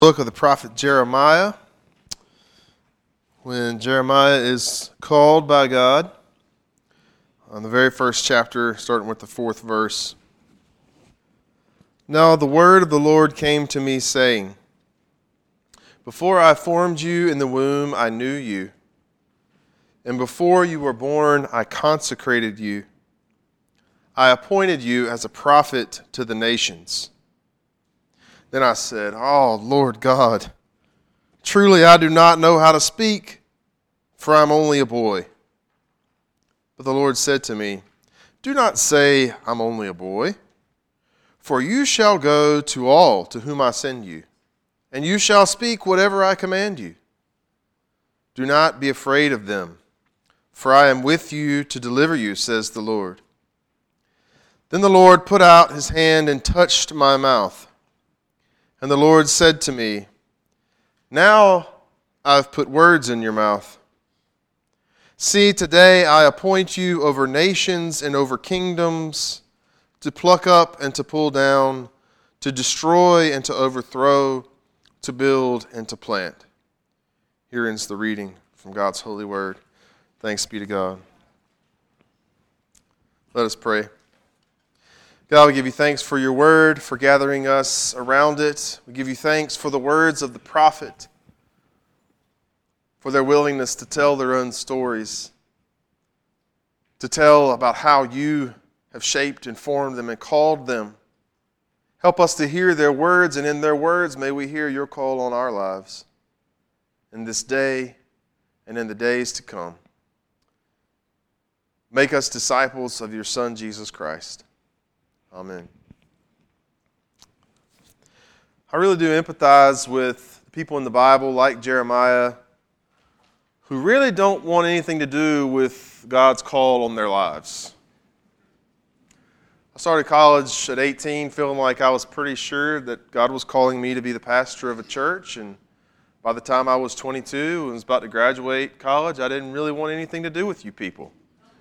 Book of the prophet Jeremiah. When Jeremiah is called by God, on the very first chapter, starting with the 4th verse. Now the word of the Lord came to me, saying, Before I formed you in the womb, I knew you. And before you were born, I consecrated you. I appointed you as a prophet to the nations. Then I said, Oh, Lord God, truly I do not know how to speak, for I am only a boy. But the Lord said to me, Do not say, I'm only a boy, for you shall go to all to whom I send you, and you shall speak whatever I command you. Do not be afraid of them, for I am with you to deliver you, says the Lord. Then the Lord put out his hand and touched my mouth. And the Lord said to me, Now I've put words in your mouth. See, today I appoint you over nations and over kingdoms, to pluck up and to pull down, to destroy and to overthrow, to build and to plant. Here ends the reading from God's holy word. Thanks be to God. Let us pray. God, we give you thanks for your word, for gathering us around it. We give you thanks for the words of the prophet, for their willingness to tell their own stories, to tell about how you have shaped and formed them and called them. Help us to hear their words, and in their words may we hear your call on our lives in this day and in the days to come. Make us disciples of your Son, Jesus Christ. Amen. I really do empathize with people in the Bible like Jeremiah who really don't want anything to do with God's call on their lives. I started college at 18 feeling like I was pretty sure that God was calling me to be the pastor of a church, and by the time I was 22 and was about to graduate college, I didn't really want anything to do with you people.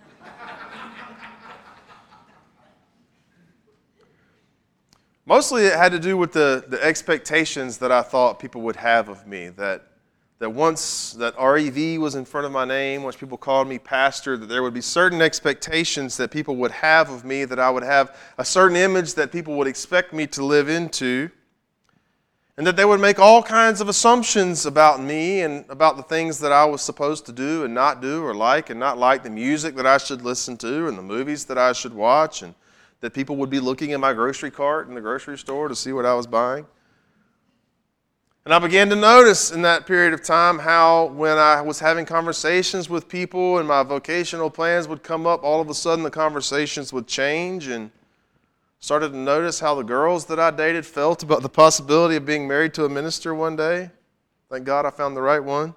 Mostly it had to do with the expectations that I thought people would have of me, that once that REV was in front of my name, once people called me pastor, that there would be certain expectations that people would have of me, that I would have a certain image that people would expect me to live into, and that they would make all kinds of assumptions about me and about the things that I was supposed to do and not do, or like and not like, the music that I should listen to and the movies that I should watch, and that people would be looking in my grocery cart in the grocery store to see what I was buying. And I began to notice in that period of time how when I was having conversations with people and my vocational plans would come up, all of a sudden the conversations would change, and started to notice how the girls that I dated felt about the possibility of being married to a minister one day. Thank God I found the right one.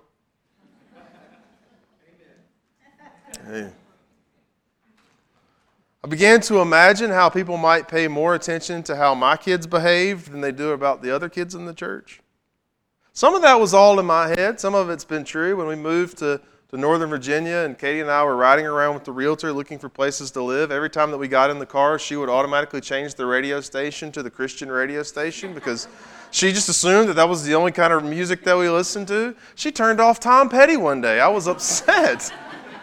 Hey. I began to imagine how people might pay more attention to how my kids behaved than they do about the other kids in the church. Some of that was all in my head. Some of it's been true. When we moved to Northern Virginia and Katie and I were riding around with the realtor looking for places to live, every time that we got in the car, she would automatically change the radio station to the Christian radio station because she just assumed that was the only kind of music that we listened to. She turned off Tom Petty one day. I was upset.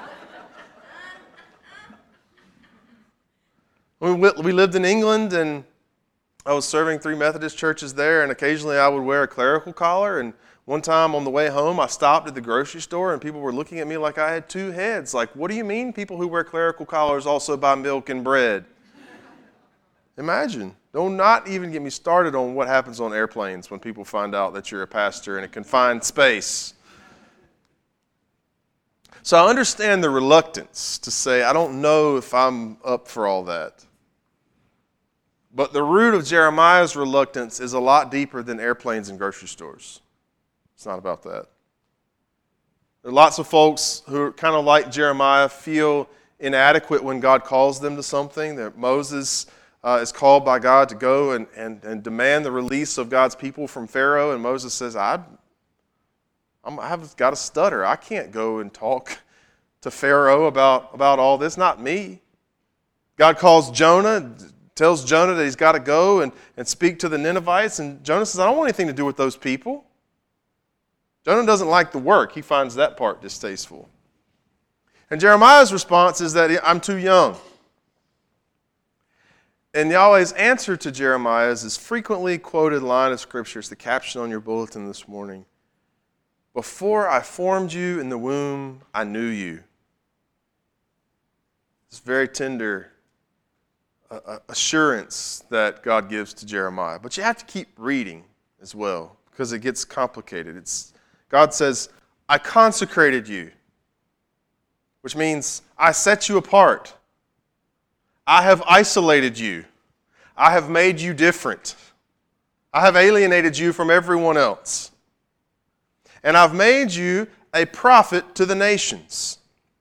We lived in England, and I was serving 3 Methodist churches there, and occasionally I would wear a clerical collar. And one time on the way home, I stopped at the grocery store, and people were looking at me like I had 2 heads. Like, what do you mean people who wear clerical collars also buy milk and bread? Imagine. Don't not even get me started on what happens on airplanes when people find out that you're a pastor in a confined space. So I understand the reluctance to say, I don't know if I'm up for all that. But the root of Jeremiah's reluctance is a lot deeper than airplanes and grocery stores. It's not about that. There are lots of folks who are kind of like Jeremiah, feel inadequate when God calls them to something. That Moses is called by God to go and demand the release of God's people from Pharaoh, and Moses says, I've got a stutter. I can't go and talk to Pharaoh about all this. Not me. God calls Jonah. tells Jonah that he's got to go and speak to the Ninevites. And Jonah says, I don't want anything to do with those people. Jonah doesn't like the work. He finds that part distasteful. And Jeremiah's response is that I'm too young. And Yahweh's answer to Jeremiah is this frequently quoted line of Scripture. It's the caption on your bulletin this morning. Before I formed you in the womb, I knew you. It's very tender assurance that God gives to Jeremiah. But you have to keep reading as well because it gets complicated. God says, I consecrated you, which means I set you apart. I have isolated you. I have made you different. I have alienated you from everyone else. And I've made you a prophet to the nations.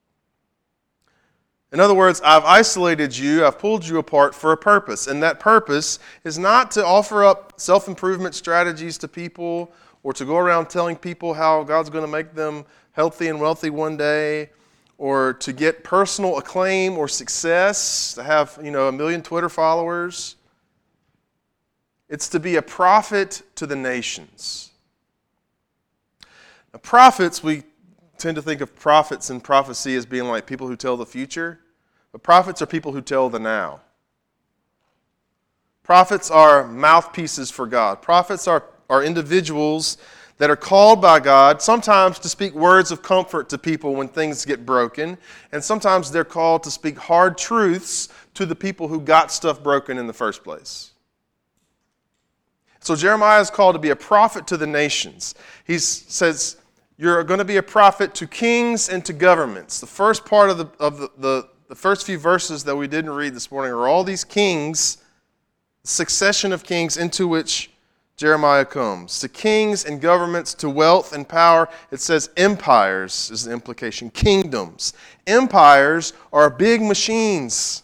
In other words, I've isolated you, I've pulled you apart for a purpose. And that purpose is not to offer up self-improvement strategies to people or to go around telling people how God's going to make them healthy and wealthy one day, or to get personal acclaim or success, to have, 1 million Twitter followers. It's to be a prophet to the nations. Now, prophets, we tend to think of prophets and prophecy as being like people who tell the future, but prophets are people who tell the now. Prophets are mouthpieces for God. Prophets are individuals that are called by God, sometimes to speak words of comfort to people when things get broken, and sometimes they're called to speak hard truths to the people who got stuff broken in the first place. So Jeremiah is called to be a prophet to the nations. He says, you're going to be a prophet to kings and to governments. The first part of the first few verses that we didn't read this morning are all these kings, succession of kings into which Jeremiah comes. To kings and governments, to wealth and power. It says empires is the implication. Kingdoms. Empires are big machines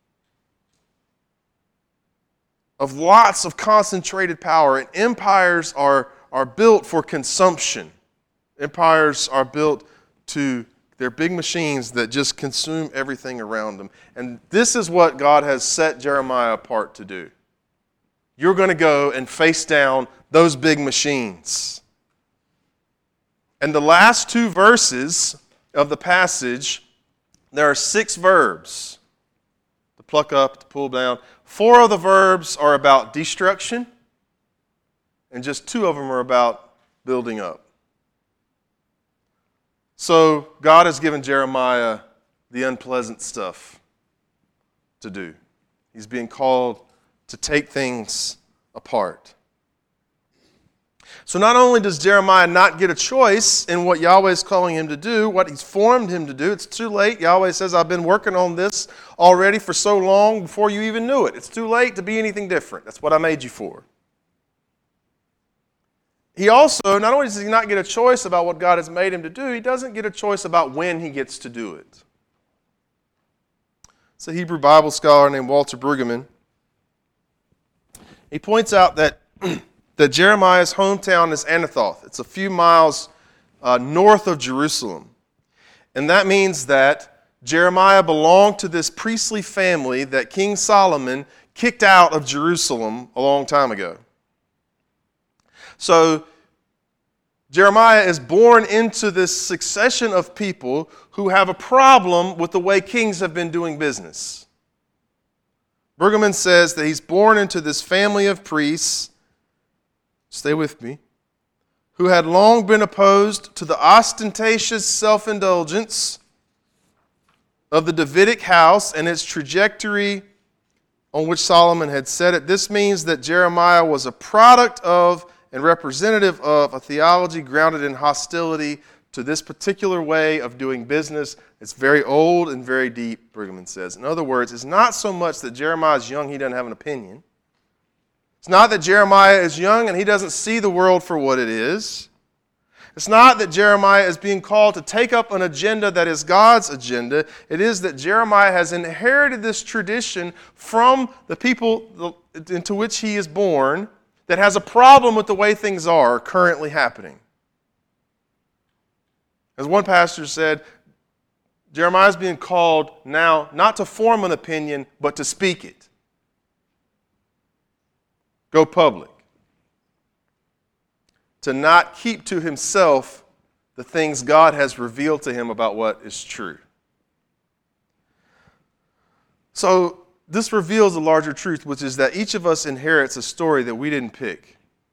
of lots of concentrated power. And empires are built for consumption. Empires are built they're big machines that just consume everything around them. And this is what God has set Jeremiah apart to do. You're going to go and face down those big machines. And the last two verses of the passage, there are 6 verbs. To pluck up, to pull down. 4 of the verbs are about destruction, and just 2 of them are about building up. So God has given Jeremiah the unpleasant stuff to do. He's being called to take things apart. So not only does Jeremiah not get a choice in what Yahweh is calling him to do, what he's formed him to do, it's too late. Yahweh says, I've been working on this already for so long before you even knew it. It's too late to be anything different. That's what I made you for. He also, not only does he not get a choice about what God has made him to do, he doesn't get a choice about when he gets to do it. It's a Hebrew Bible scholar named Walter Brueggemann. He points out that Jeremiah's hometown is Anathoth. It's a few miles north of Jerusalem. And that means that Jeremiah belonged to this priestly family that King Solomon kicked out of Jerusalem a long time ago. So Jeremiah is born into this succession of people who have a problem with the way kings have been doing business. Brueggemann says that he's born into this family of priests, stay with me, who had long been opposed to the ostentatious self-indulgence of the Davidic house and its trajectory on which Solomon had set it. This means that Jeremiah was a product of and representative of a theology grounded in hostility to this particular way of doing business. It's very old and very deep, Brueggemann says. In other words, it's not so much that Jeremiah's young, he doesn't have an opinion. It's not that Jeremiah is young and he doesn't see the world for what it is. It's not that Jeremiah is being called to take up an agenda that is God's agenda. It is that Jeremiah has inherited this tradition from the people into which he is born that has a problem with the way things are currently happening. As one pastor said, Jeremiah is being called now not to form an opinion, but to speak it. go public, to not keep to himself the things God has revealed to him about what is true. So this reveals a larger truth, which is that each of us inherits a story that we didn't pick.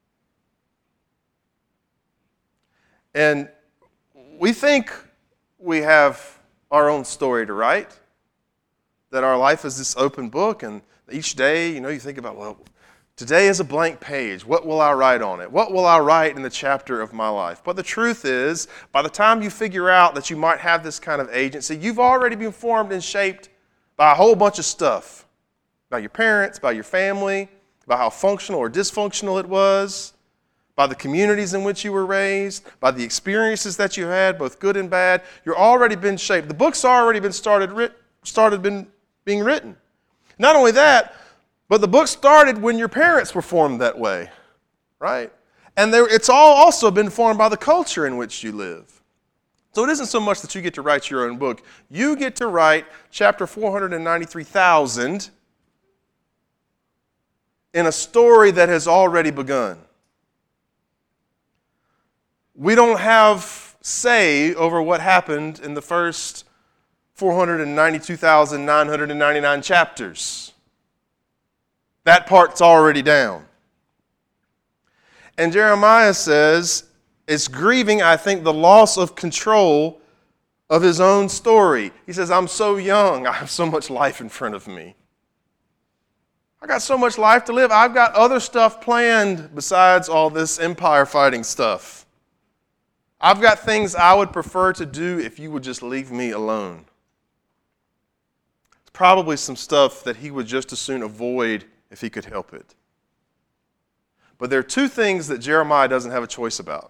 And we think we have our own story to write, that our life is this open book, and each day, you think about, well, today is a blank page. What will I write on it? What will I write in the chapter of my life? But the truth is, by the time you figure out that you might have this kind of agency, you've already been formed and shaped by a whole bunch of stuff. By your parents, by your family, by how functional or dysfunctional it was, by the communities in which you were raised, by the experiences that you had, both good and bad. You're already been shaped. The book's already been being written. Not only that, but the book started when your parents were formed that way, right? And it's all also been formed by the culture in which you live. So it isn't so much that you get to write your own book. You get to write chapter 493,000 in a story that has already begun. We don't have say over what happened in the first 492,999 chapters. That part's already down. And Jeremiah says it's grieving, I think, the loss of control of his own story. He says, I'm so young. I have so much life in front of me. I got so much life to live. I've got other stuff planned besides all this empire fighting stuff. I've got things I would prefer to do if you would just leave me alone. It's probably some stuff that he would just as soon avoid if he could help it. But there are two things that Jeremiah doesn't have a choice about,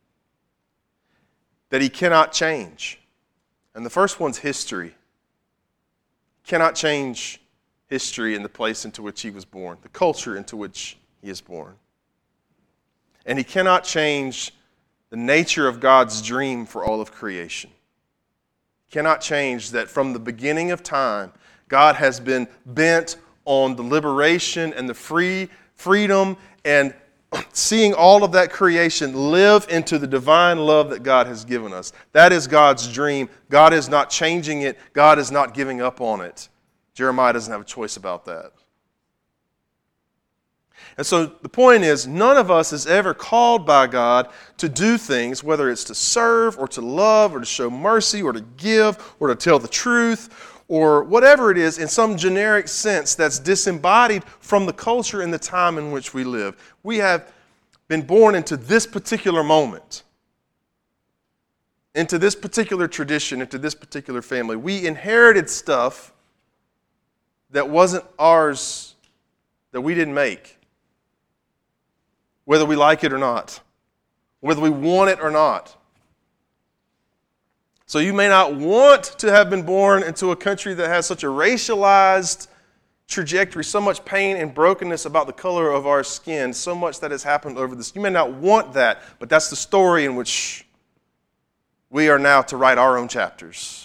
that he cannot change. And the first one's history. He cannot change history in the place into which he was born, the culture into which he is born. And he cannot change the nature of God's dream for all of creation. He cannot change that from the beginning of time, God has been bent on the liberation and the freedom and seeing all of that creation live into the divine love that God has given us. That is God's dream. God is not changing it. God is not giving up on it. Jeremiah doesn't have a choice about that. And so the point is, none of us is ever called by God to do things, whether it's to serve or to love or to show mercy or to give or to tell the truth or whatever it is in some generic sense that's disembodied from the culture and the time in which we live. We have been born into this particular moment, into this particular tradition, into this particular family. We inherited stuff that wasn't ours, that we didn't make, whether we like it or not, whether we want it or not. So you may not want to have been born into a country that has such a racialized trajectory, so much pain and brokenness about the color of our skin, so much that has happened over this. You may not want that, but that's the story in which we are now to write our own chapters.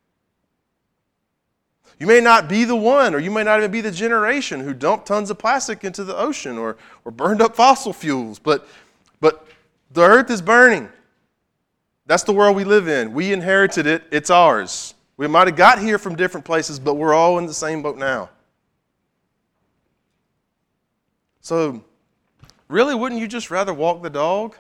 You may not be the one, or you may not even be the generation who dumped tons of plastic into the ocean or burned up fossil fuels, but the earth is burning. That's the world we live in. We inherited it. It's ours. We might have got here from different places, but we're all in the same boat now. So, really, wouldn't you just rather walk the dog?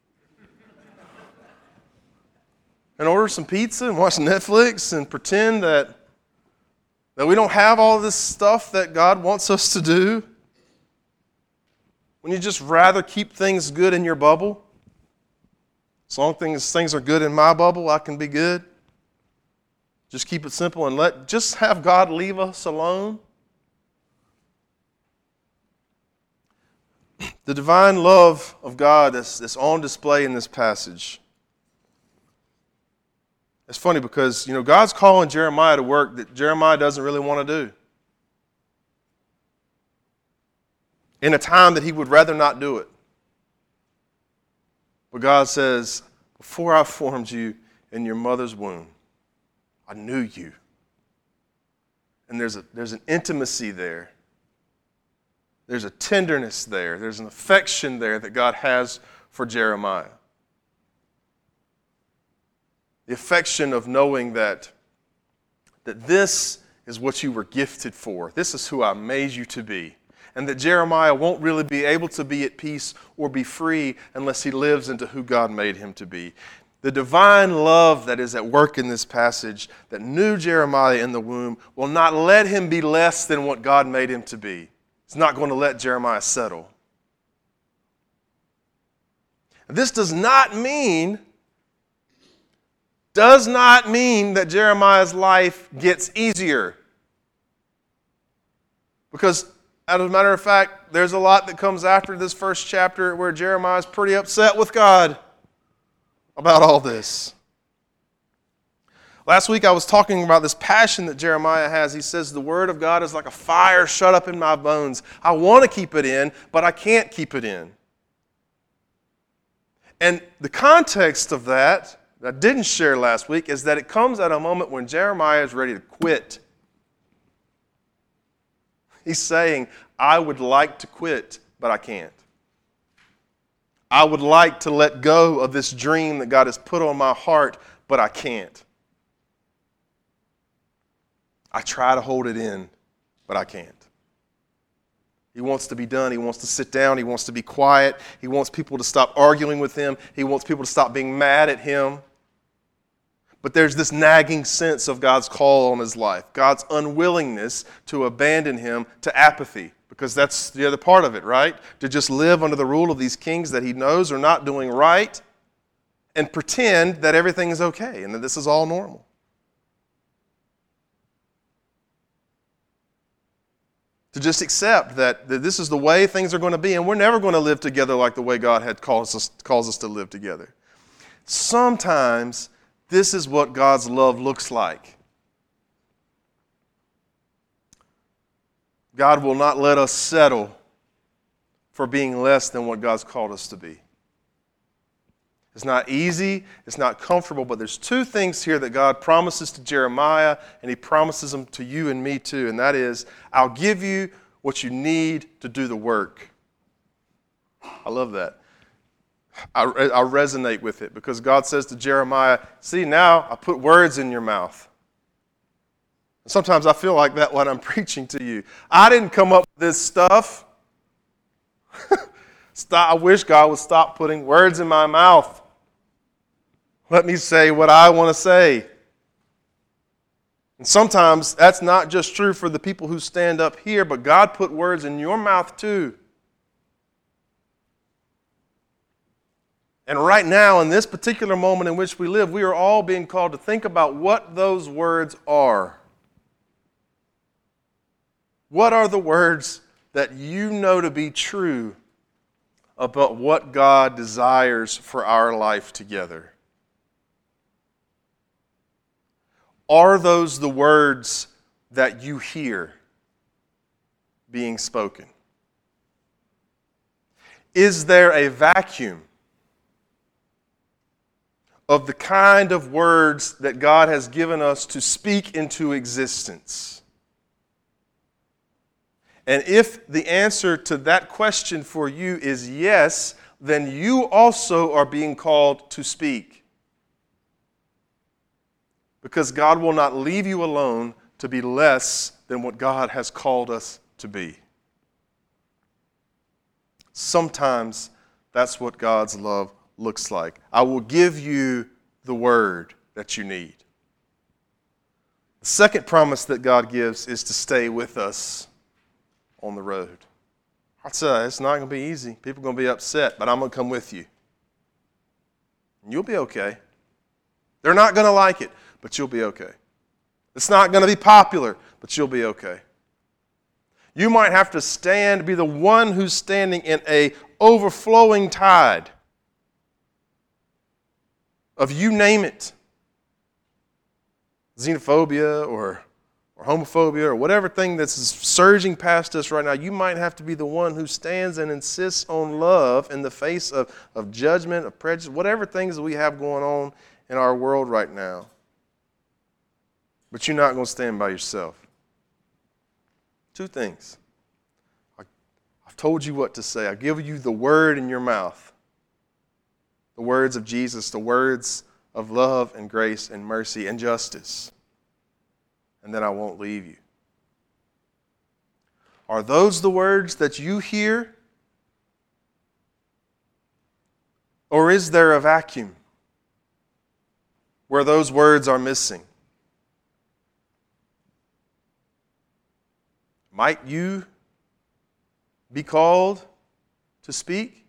And order some pizza and watch Netflix and pretend that we don't have all this stuff that God wants us to do? Wouldn't you just rather keep things good in your bubble? As long as things are good in my bubble, I can be good. Just keep it simple and just have God leave us alone. The divine love of God that's on display in this passage. It's funny because, God's calling Jeremiah to work that Jeremiah doesn't really want to do. In a time that he would rather not do it. But God says, before I formed you in your mother's womb, I knew you. And there's an intimacy there. There's a tenderness there. There's an affection there that God has for Jeremiah. The affection of knowing that this is what you were gifted for. This is who I made you to be. And that Jeremiah won't really be able to be at peace or be free unless he lives into who God made him to be. The divine love that is at work in this passage that knew Jeremiah in the womb will not let him be less than what God made him to be. It's not going to let Jeremiah settle. This does not mean that Jeremiah's life gets easier. Because, as a matter of fact, there's a lot that comes after this first chapter where Jeremiah is pretty upset with God about all this. Last week I was talking about this passion that Jeremiah has. He says, the word of God is like a fire shut up in my bones. I want to keep it in, but I can't keep it in. And the context of that I didn't share last week is that it comes at a moment when Jeremiah is ready to quit. He's saying, I would like to quit, but I can't. I would like to let go of this dream that God has put on my heart, but I can't. I try to hold it in, but I can't. He wants to be done. He wants to sit down. He wants to be quiet. He wants people to stop arguing with him. He wants people to stop being mad at him. But there's this nagging sense of God's call on his life, God's unwillingness to abandon him to apathy, because that's the other part of it, right? To just live under the rule of these kings that he knows are not doing right and pretend that everything is okay and that this is all normal. To just accept that this is the way things are going to be, and we're never going to live together like the way God had calls us to live together. Sometimes this is what God's love looks like. God will not let us settle for being less than what God's called us to be. It's not easy, it's not comfortable, but there's two things here that God promises to Jeremiah, and he promises them to you and me too, and that is, I'll give you what you need to do the work. I love that. I resonate with it because God says to Jeremiah, see, now I put words in your mouth. Sometimes I feel like that when I'm preaching to you. I didn't come up with this stuff. I wish God would stop putting words in my mouth. Let me say what I want to say. And sometimes that's not just true for the people who stand up here, but God put words in your mouth too. And right now, in this particular moment in which we live, we are all being called to think about what those words are. What are the words that you know to be true about what God desires for our life together? Are those the words that you hear being spoken? Is there a vacuum of the kind of words that God has given us to speak into existence? And if the answer to that question for you is yes, then you also are being called to speak. Because God will not leave you alone to be less than what God has called us to be. Sometimes that's what God's love looks like. I will give you the word that you need. The second promise that God gives is to stay with us on the road. I'll tell you, it's not going to be easy. People are going to be upset, but I'm going to come with you. And you'll be okay. They're not going to like it, but you'll be okay. It's not going to be popular, but you'll be okay. You might have to be the one who's standing in a overflowing tide of you name it, xenophobia or homophobia or whatever thing that's surging past us right now. You might have to be the one who stands and insists on love in the face of judgment, of prejudice, whatever things that we have going on in our world right now. But you're not going to stand by yourself. Two things. I told you what to say. I've given you the word in your mouth. The words of Jesus, the words of love and grace and mercy and justice. And then I won't leave you. Are those the words that you hear? Or is there a vacuum where those words are missing? Might you be called to speak?